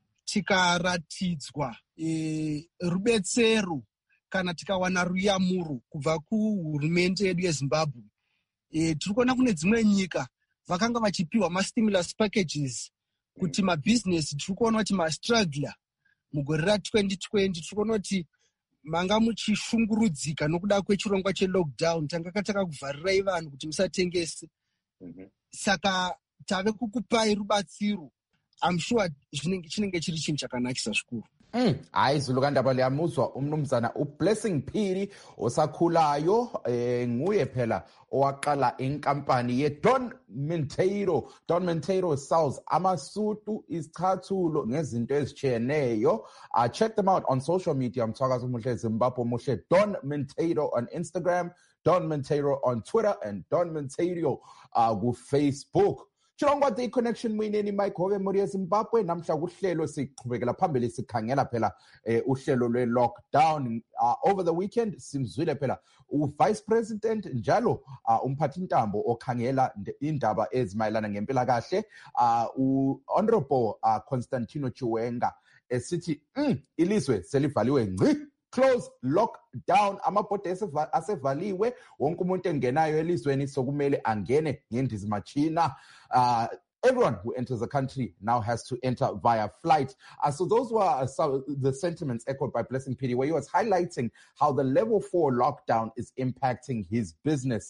tikaratidzwa e, rubetsero kana tikawana ruyamuro kubva kuhurumende yedu yeZimbabwe. E, tiri kuona kune dzimwe nyika vakanga vachipiwa ma-stimulus packages kuti mm. mabhizinesi tiri kuona kuti ma-struggler mugore ra twenty twenty tiri kuona kuti manga muchishungurudzika nokuda kwechirongwa che-lockdown. Tanga kataka kuvharirai vanhu kuti musatengese. Mm-hmm. Saka tave kukupai rubatsiro. I'm sure chinenge chiri chinhu chakanakisa zvikuru. Mm, hayi Zulu kandaba liyamuzwa umnumzana uBlessing Phiri osakhulayo eh nguye phela owaqala inkampani yeDon Menteiro. Don Menteiro sells amasutu, isicathulo ngezinto ezicheneyo. Uh, check them out on social media. Mthakazi Muhle Zimbabwe Muhle Don Menteiro on Instagram, Don Menteiro on Twitter, and Don Menteiro uh, ku Facebook. Chilongwa the connection mwineni Mike Hove muri Zimbabwe namhla kuhlelo siqhubekela phambili sikhangela phela eh, uhlelo lwe lockdown uh, over the weekend. Simzwile phela u Vice President njalo uh, umphathi ntambo okhangela indaba ezimayelana ngempila kahle uh, u Honorable uh, Constantino Chiwenga esithi mm, ilizwe selivaliwe ngci. Close lockdown, amabhodi asevaliwe, wonke umuntu engenayo elizweni sokumele angene ngendizimachina. Uh, everyone who enters the country now has to enter via flight. Uh, so those were uh, some, the sentiments echoed by Blessing Phiri, where he was highlighting how the level four lockdown is impacting his business.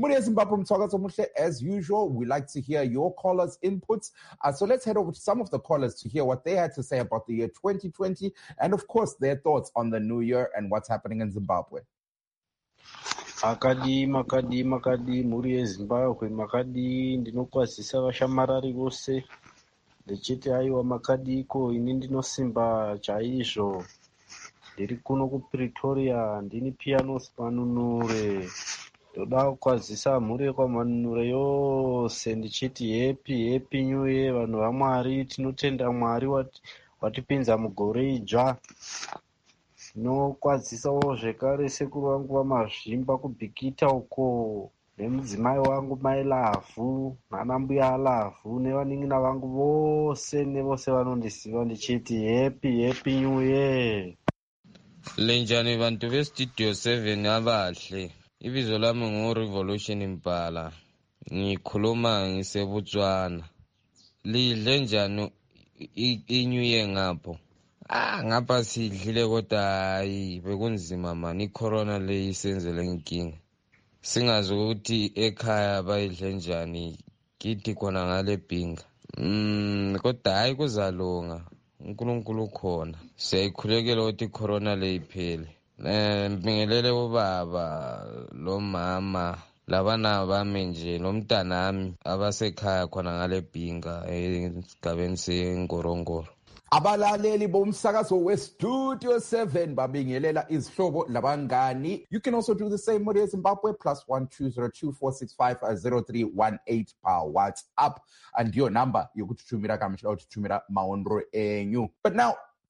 As usual, we like to hear your callers' inputs. Uh, so let's head over to some of the callers to hear what they had to say about the year twenty twenty and, of course, their thoughts on the new year and what's happening in Zimbabwe. Makadi, makadi, makadi, muri yeZimbabwe, makadi, ndinokwazisa vashamarari vose. Ndichiti aiwa makadi iko, ini ndinosimba chaizvo. Ndiri kuno kuPretoria, ndini Pianos Manunure. Ndoda kukwazisa mhuri kwaManunure yose, ndichiti happy, happy new year, vanhu vaMwari, tinotenda Mwari watipinza mugore idzva. Ndinokwazisawo zvekare sekuru vangu vaMazvimba kuBhikita uko, nemudzimai wangu Mai Lavhu, nanambuya Lavhu, nevaning'ina vangu vose nevose vanondiziva, ndichiti happy, happy new year. Lenjani vantu veStudio seven abahle. Ibizo lami nguRevolution Mpala. Ngikhuluma ngiseBotswana. Lidle njani i-new year ngapho? Ah, ngapha sidlile kodwa hayi bekunzima man, icorona le isenzele inkinga. Singazi ukuthi ekhaya bayidle njani, kithi khona ngale bhinga. Mm, kodwa hayi kuzalunga. uNkulunkulu khona. Siyayikhulekela ukuthi icorona le iphele. Eh, ngibingelele ubaba lo mama labana bami nje nomntanami abasekhaya khona ngale bhinga esigabeni seNgorongoro. Abalaleli bomsakazo weStudio seven babingelela izihlobo labangani. You can also do the same with Zimbabwe, plus one two zero two four six five zero three one eight per WhatsApp, and your number you could tumira kamhla uthumira maonro enyu. But now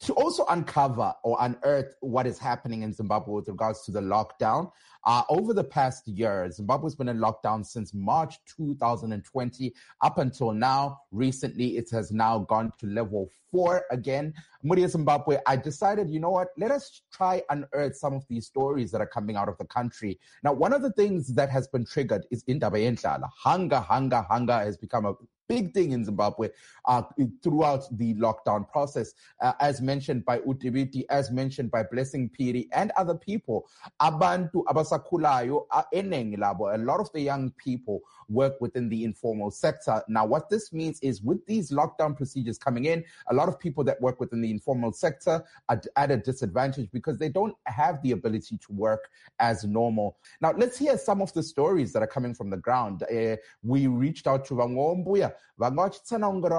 to also uncover or unearth what is happening in Zimbabwe with regards to the lockdown. Uh, over the past year, Zimbabwe's been in lockdown since March two thousand twenty. Up until now, recently, it has now gone to level four again. Muria Zimbabwe, I decided, you know what, let us try unearth some of these stories that are coming out of the country. Now, one of the things that has been triggered is indaba yendlala. Hunger, hunger, hunger has become a big thing in Zimbabwe uh, throughout the lockdown process, uh, as mentioned by Utibiti, as mentioned by Blessing Piri and other people. Abantu abasakhulayo enengi labo, a lot of the young people work within the informal sector. Now, what this means is with these lockdown procedures coming in, a lot of people that work within the informal sector are at a disadvantage because they don't have the ability to work as normal. Now, let's hear some of the stories that are coming from the ground. Uh, we reached out to Vangombuya, another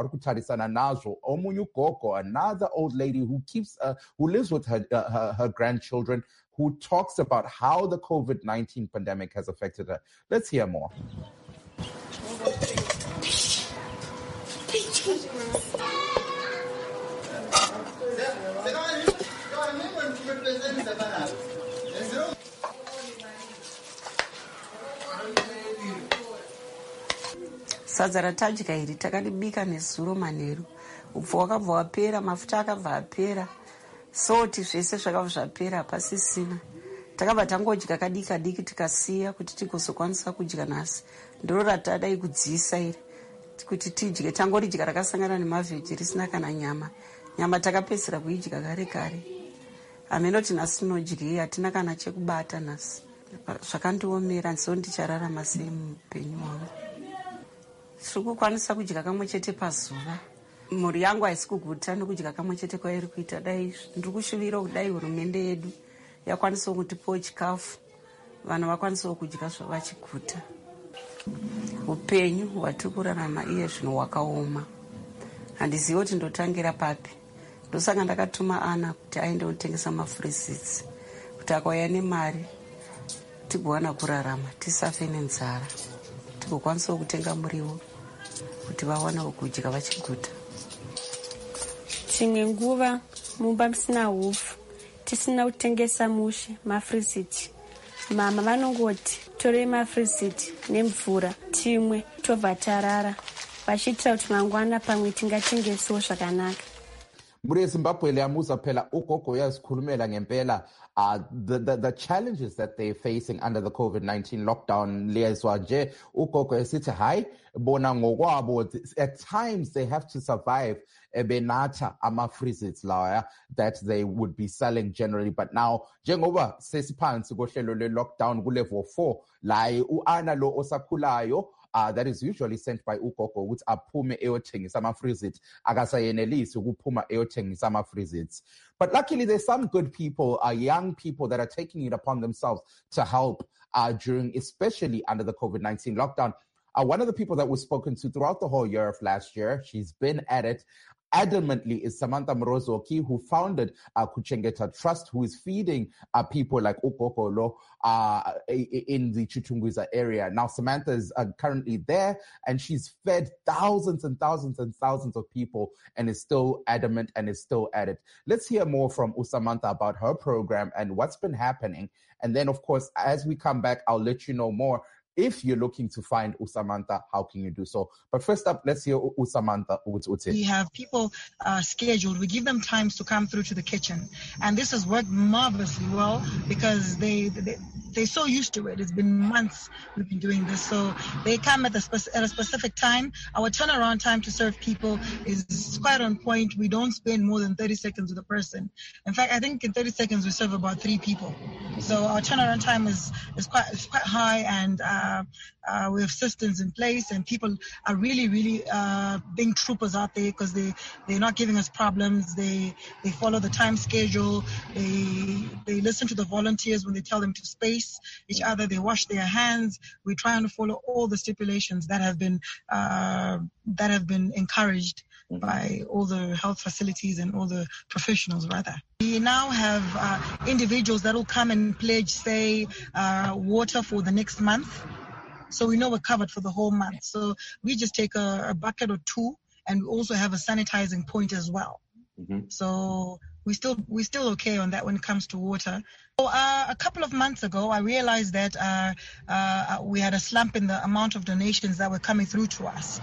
old lady who keeps, uh, who lives with her, uh, her, her grandchildren, who talks about how the COVID nineteen pandemic has affected her. Let's hear more. Sadza ratadya iri takaribika nezuro manheru. Upfu hwakabva hwapera, mafuta akabva apera, soti zvese zvakabva zvapera, pasisina. Takabva tangodya kadika diki tikasiya kuti tigozokwanisa kudya nhasi. Ndiro ratadai kudziisa iri kuti tidye, tangoridya rakasangana nemavheji risina kana nyama. Nyama takapedzera kuidya kare kare. Amenoti nhasi tinodyei, hatina kana chekubata nhasi. Zvakandiomera, ndiso ndichararama sei muupenyu hwangu. Tiri kukwanisa kudya kamwe chete pazuva. Mhuri yangu haisi kuguta nokudya kamwe chete kwairi kuita. Dai ndiri kushuvira kudai hurumende yedu yakwanisawo kutipawo chikafu, vanhu vakwanisawo kudya zvavachiguta. Upenyu hwatiri kurarama iye zvino hwakaoma. Handizivi kuti ndotangira papi. Ndosaka ndakatuma Ana kuti aende kutengesa mafurizitsi kuti akauya nemari tigowana kurarama, tisafe nenzara, tigokwanisawo kutenga muriwo kuti vawanewo kudya vachiguta. Chimwe nguva mumba musina hupfu, tisina kutengesa mushe mafuriziti. Mama vanongoti torei mafuriziti nemvura timwe tobva tarara, vachiitira kuti mangwana pamwe tingatengesewo zvakanaka. Muri Zimbabwe liyamuza phela ugogo uyazikhulumela ngempela uh the, the the challenges that they're facing under the COVID nineteen lockdown. Liyazwa nje ugogo esithi hayi bona ngokwabo at times they have to survive ebenatha ama-freezits lawa that they would be selling generally, but now njengoba sesiphansi kohlelo le-lockdown ku-level four laye u-Ana lo osakhulayo Uh, that is usually sent by ugogo ukuthi aphume eyothengisa ama-freezits, akasayenelisi ukuphuma eyothengisa ama-freezits. But luckily there's some good people, uh, young people that are taking it upon themselves to help uh, during, especially under the COVID nineteen lockdown. Uh, one of the people that we've spoken to throughout the whole year of last year, she's been at it adamantly, is Samantha Mrozoki, who founded uh, Kuchengeta Trust, who is feeding uh, people like Ukokolo uh, in the Chitungwiza area. Now, Samantha is uh, currently there, and she's fed thousands and thousands and thousands of people and is still adamant and is still at it. Let's hear more from Usamantha about her program and what's been happening. And then, of course, as we come back, I'll let you know more. If you're looking to find Usamantha, how can you do so? But first up, let's hear Usamantha. We have people uh, scheduled. We give them times to come through to the kitchen. And this has worked marvelously well because they, they, they're so used to it. It's been months we've been doing this. So they come at, the spe- at a specific time. Our turnaround time to serve people is quite on point. We don't spend more than thirty seconds with a person. In fact, I think in thirty seconds we serve about three people. So our turnaround time is, is, quite, is quite high, and uh, Uh, uh, we have systems in place, and people are really, really uh, being troopers out there because they, they're not giving us problems. They they follow the time schedule. They they listen to the volunteers when they tell them to space each other. They wash their hands. We're trying to follow all the stipulations that have been uh, that have been encouraged by all the health facilities and all the professionals, rather. We now have uh, individuals that will come and pledge, say, uh, water for the next month. So we know we're covered for the whole month. So we just take a, a bucket or two, and we also have a sanitizing point as well. Mm-hmm. So we still we still okay on that when it comes to water. So, uh, a couple of months ago, I realized that uh, uh, we had a slump in the amount of donations that were coming through to us.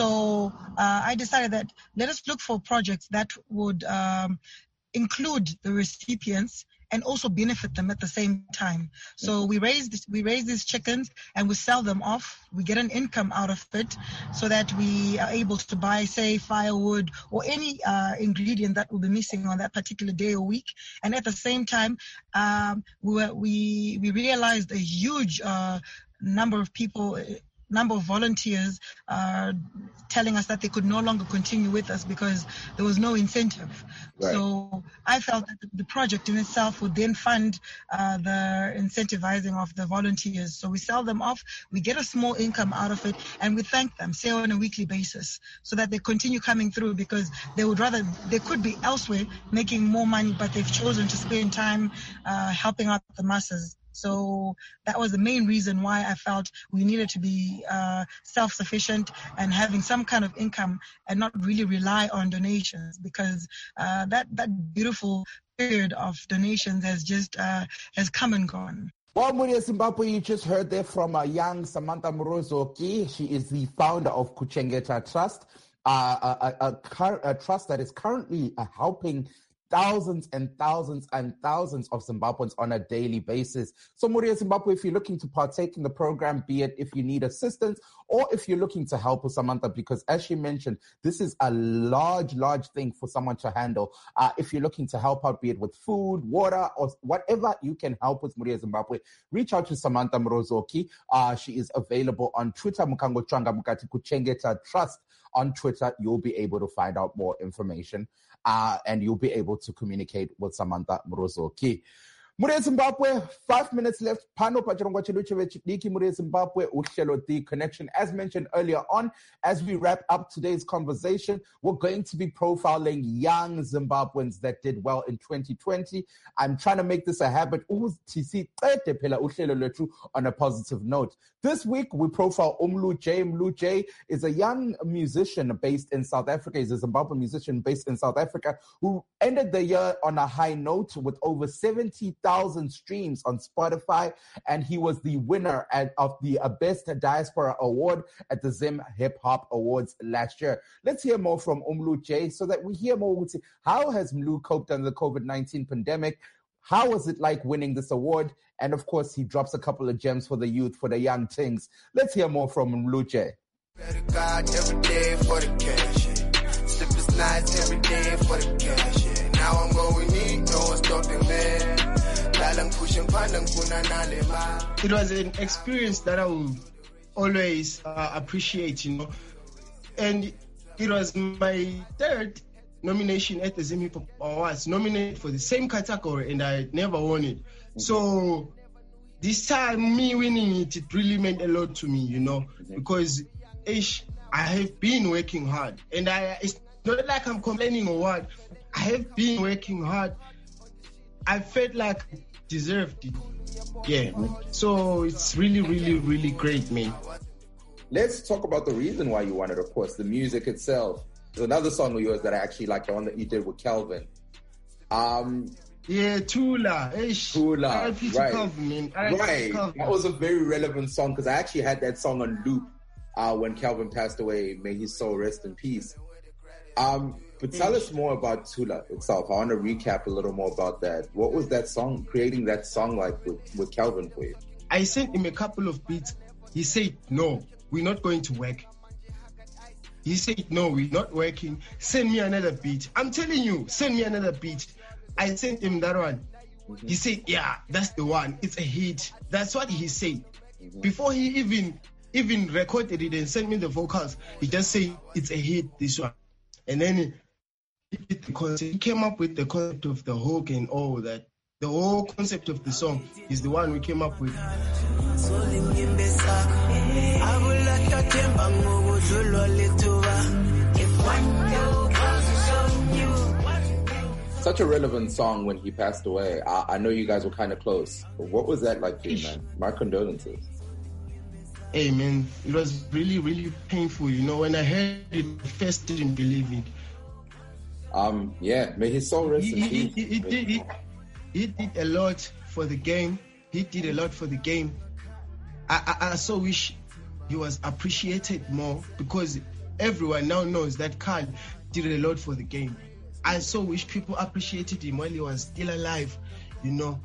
So uh, I decided that let us look for projects that would um, include the recipients and also benefit them at the same time. So we raise this, we raise these chickens and we sell them off. We get an income out of it so that we are able to buy, say, firewood or any uh, ingredient that will be missing on that particular day or week. And at the same time, um, we, were, we we realized a huge uh, number of people, number of volunteers uh, telling us that they could no longer continue with us because there was no incentive. Right. So I felt that the project in itself would then fund uh, the incentivizing of the volunteers. So we sell them off, we get a small income out of it, and we thank them, say on a weekly basis, so that they continue coming through because they would rather, they could be elsewhere making more money, but they've chosen to spend time uh, helping out the masses. So that was the main reason why I felt we needed to be uh, self-sufficient and having some kind of income and not really rely on donations, because uh, that, that beautiful period of donations has just uh, has come and gone. Well, Muria Zimbabwe, you just heard there from a young Samantha Morozoki. She is the founder of Kuchengeta Trust, uh, a, a, a, a trust that is currently uh, helping thousands and thousands and thousands of Zimbabweans on a daily basis. So Muria Zimbabwe, if you're looking to partake in the program, be it if you need assistance or if you're looking to help with Samantha, because as she mentioned, this is a large, large thing for someone to handle. Uh, if you're looking to help out, be it with food, water, or whatever you can help with Muria Zimbabwe, reach out to Samantha Morozoki. Uh, she is available on Twitter, Mukango Chwanga Mukati Kuchengeta Trust. On Twitter, you'll be able to find out more information. Uh, and you'll be able to communicate with Samantha Morozoki. Muria Zimbabwe, five minutes left. Pano Pachirongwa Chilucheve Chidiki, Muria Zimbabwe, Uhlelo The Connection. As mentioned earlier on, as we wrap up today's conversation, we're going to be profiling young Zimbabweans that did well in twenty twenty. I'm trying to make this a habit on a positive note. This week, we profile Umlu J. Umlu J is a young musician based in South Africa. He's a Zimbabwean musician based in South Africa who ended the year on a high note with over seventy thousand streams on Spotify, and he was the winner at, of the uh, Best Diaspora Award at the Zim Hip Hop Awards last year. Let's hear more from Umlu J so that we hear more. We'll see how has Mlu coped under the COVID nineteen pandemic? How was it like winning this award? And of course, he drops a couple of gems for the youth, for the young things. Let's hear more from Umlu J. Every day for the cash. Sleepless nights every day for the cash. Now I'm going in, no one's talking there. It was an experience that I will always uh, appreciate, you know. And it was my third nomination at the Zim Hip Hop Awards, nominated for the same category, and I never won it. Mm-hmm. So this time, me winning it, it really meant a lot to me, you know, mm-hmm. because ish, I have been working hard, and I it's not like I'm complaining or what. I have been working hard. I felt like I deserved it. Yeah. So it's really, really, really great, man. Let's talk about the reason why you won it, of course, the music itself. There's another song of yours that I actually like, the one that you did with Kelvin. Um, yeah, Tula. Tula, right. Kelvin, man. Right. Kelvin. That was a very relevant song because I actually had that song on loop uh, when Kelvin passed away. May his soul rest in peace. Um, but tell us more about Tula itself. I want to recap a little more about that. What was that song, creating that song like with, with Kelvin for you? I sent him a couple of beats. He said, no, we're not going to work. He said, no, we're not working. Send me another beat. I'm telling you, send me another beat. I sent him that one. Mm-hmm. He said, yeah, that's the one. It's a hit. That's what he said. Mm-hmm. Before he even even recorded it and sent me the vocals, he just said, it's a hit, this one. And then he, he did the concept. He came up with the concept of the hook and all that. The whole concept of the song is the one we came up with. Such a relevant song when he passed away. I, I know you guys were kind of close. But what was that like for you, man? My condolences. Hey, man, it was really, really painful. You know, when I heard it, I first didn't believe it. Um, yeah, may his soul rest in he, peace. He, he, he, did, he, he did a lot for the game. He did a lot for the game. I, I, I so wish he was appreciated more, because everyone now knows that Carl did a lot for the game. I so wish people appreciated him while he was still alive, you know.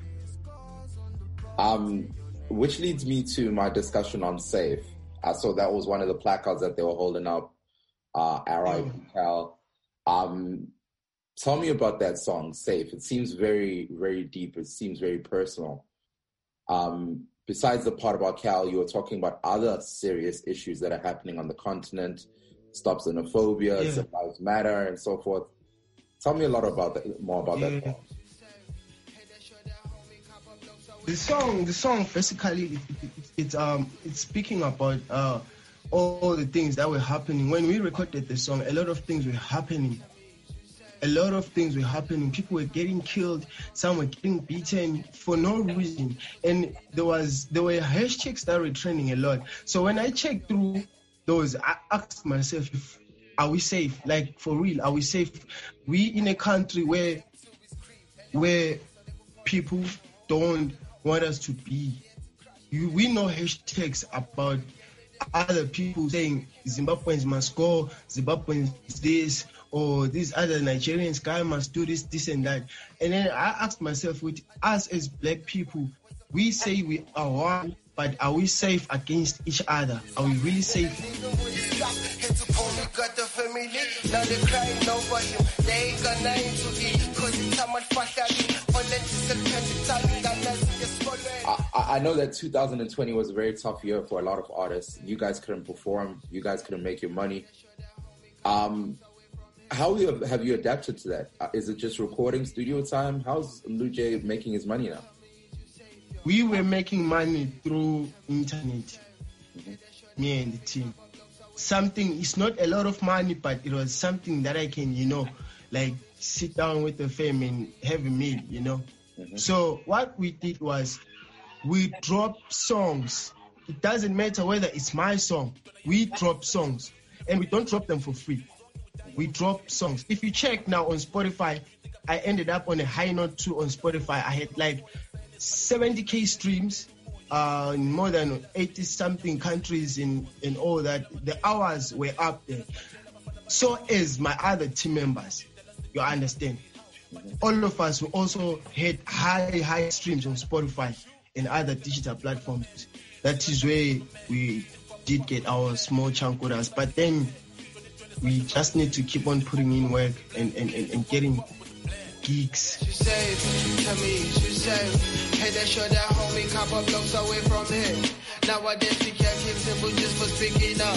Um, which leads me to my discussion on Safe. I saw that was one of the placards that they were holding up. Uh, R I P Cal. Um, tell me about that song, Safe. It seems very, very deep. It seems very personal. Um, besides the part about Cal, you were talking about other serious issues that are happening on the continent. Stop xenophobia, Yeah. Lives Matter, and so forth. Tell me a lot about that, more about Yeah. that song. The song, the song, basically, it, it, it, it's um, it's speaking about uh, all the things that were happening when we recorded the song. A lot of things were happening. A lot of things were happening. People were getting killed. Some were getting beaten for no reason. And there was there were hashtags that were trending a lot. So when I checked through those, I asked myself, if, are we safe? Like, for real, are we safe? We in a country where where people don't want us to be. You, we know hashtags about other people saying Zimbabweans must go, Zimbabweans this, or these other Nigerians guy must do this, this and that. And then I asked myself, with us as black people, we say we are one, but are we safe against each other? Are we really safe? Got the family, now they crying over him. They ain't got nothing to eat, cause it's so much I, I know that two thousand twenty was a very tough year for a lot of artists. You guys couldn't perform. You guys couldn't make your money. Um, how you have, have you adapted to that? Uh, is it just recording studio time? How's Lou J making his money now? We were making money through internet, mm-hmm. me and the team. Something, it's not a lot of money, but it was something that I can, you know, like sit down with the fam and have a meal, you know. Mm-hmm. So what we did was we dropped songs. It doesn't matter whether it's my song. We drop songs, and we don't drop them for free. We drop songs. If you check now on Spotify, I ended up on a high note too on Spotify. I had like seventy K streams. Uh, in more than eighty something countries in, in all that. The hours were up there. So as my other team members, you understand. All of us, we also had high, high streams on Spotify and other digital platforms. That is where we did get our small chunk with us. But then we just need to keep on putting in work and, and, and, and getting gigs. She's safe, tell me she's safe. Hey, they show that homie couple blocks away from here. Nowadays we can't keep simple just for speaking up.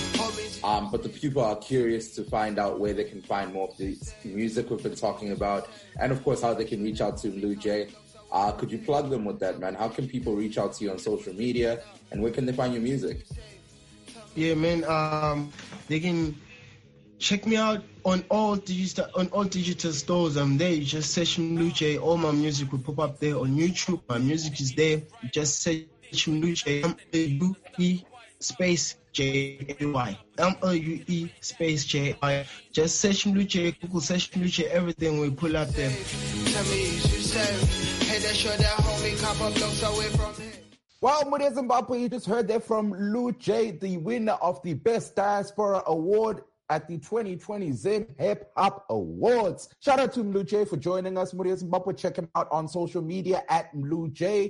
Um, but the people are curious to find out where they can find more of the music we've been talking about, and of course how they can reach out to Lou J. Uh, could you plug them with that, man? How can people reach out to you on social media, and where can they find your music? Yeah, man. Um, they can check me out on all digital on all digital stores. I'm there. You just search Lou J. All my music will pop up there on YouTube. My music is there. You just search Lou J. M A U E space J A Y. M A U E space J A Y. Just search Lou J. Google search Lou J. Everything will pull up there. Tell me she's safe. Hey, they show that homie couple blocks away from here. Well, Muria Zimbabwe, you just heard that from Lou J, the winner of the Best Diaspora Award at the twenty twenty Zim Hip Hop Awards. Shout out to Lou J for joining us, Muria Zimbabwe. Check him out on social media at Lou J.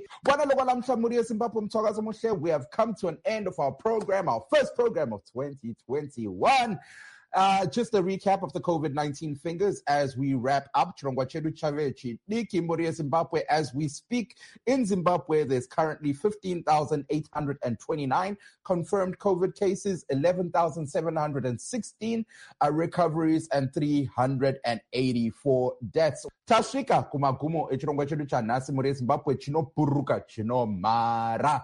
We have come to an end of our program, our first program of twenty twenty-one. Uh, just a recap of the COVID nineteen fingers as we wrap up. Zimbabwe, as we speak, in Zimbabwe, there's currently fifteen thousand eight hundred twenty-nine confirmed COVID cases, eleven thousand seven hundred sixteen uh, recoveries, and three hundred eighty-four deaths. Tashika kumagumo echirongwa chedu chanhasi muri Zimbabwe chinoburuka chinomara.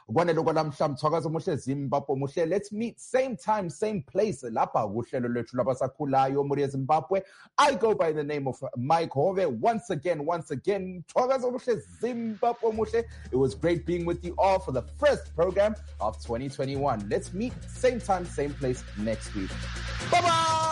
Zimbabwe. Let's meet same time, same place. I go by the name of Mike Hove. Once again, once again, Zimbabwe. It was great being with you all for the first program of twenty twenty-one. Let's meet same time, same place next week. Bye-bye!